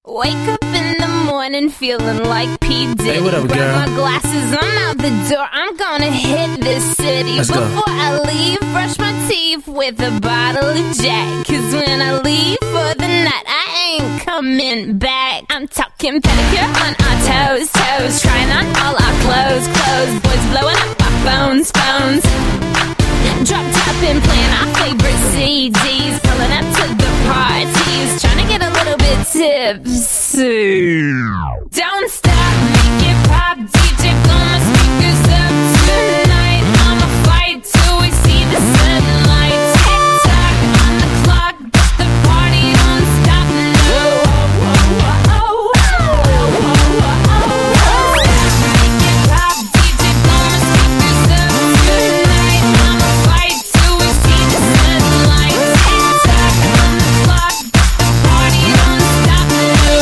Wake up in the morning feeling like P. Diddy. Hey, what up, girl? Grab my glasses, I'm out the door. I'm gonna hit this city. Let's go. Before I leave, brush my teeth with a bottle of Jack. Cause when I leave for the night, I ain't coming back. I'm talking pedicure on our toes, toes. Trying on all our clothes, clothes. Boys blowing up our phones, phones. Drop top and playing our favorite CDs. Pulling up to the parties. Trying to get a little bit tipsy. Don't stop, make it pop. DJ blow my speakers up tonight. I'ma fight till we see the sunlight. Tick tock on the clock, but the party don't stop. No. Make it pop, DJ blow my speakers up tonight. I'ma fight till we see the sunlight. Tick tock on the clock, but the party don't stop. No.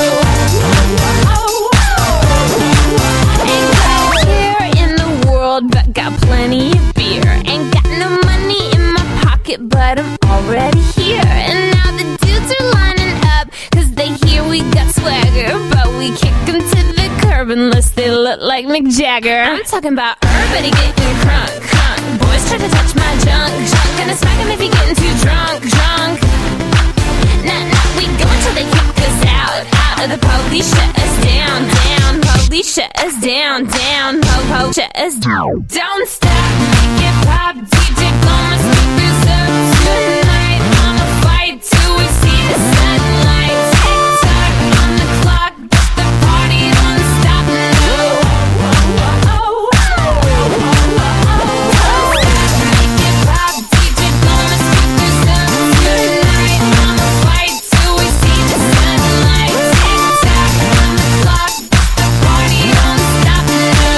Ain't got care in the world, but got plenty of beer. Ain't got no money in my pocket, but I'm already here. And now the dudes are lining up, cause they hear we got swagger. But we kick them to the curb unless they look like Mick Jagger. I'm talking about everybody getting crunk, crunk. Boys try to touch my junk, junk. Gonna smack him if he getting too drunk, drunk. Nah, nah, we go until they kick us out, out of the police, shut us down, down. Police shut us down, down. Po, shut us down. Don't stop, make it pop. DJ blow my speakers up tonight. I'ma fight till we see the sunlight. Tick tock on the clock, but the party don't stop. No. Make it pop. DJ blow my speakers up tonight. I'ma fight till we see the sunlight. Tick tock on the clock, but the party don't stop. No.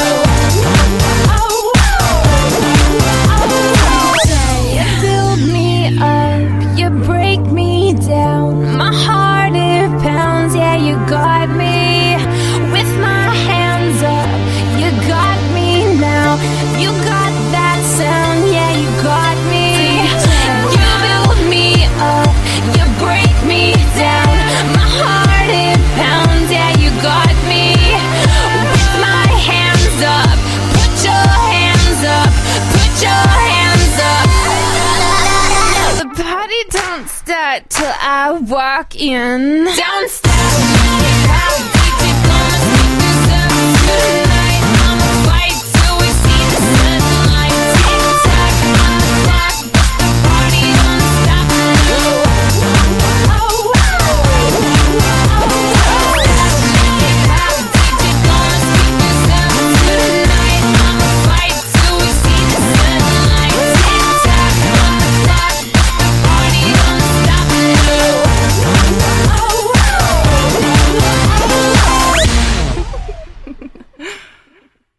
You build me up, you break me down. My heart it pounds, yeah, you got me. With my hands up, you got me now. You got that sound, yeah, you got me. You build me up, you break me down. My heart it pounds, yeah, you got me. With my hands up, put your hands up, put your hands up. The party don't start till I walk in. Don't stop.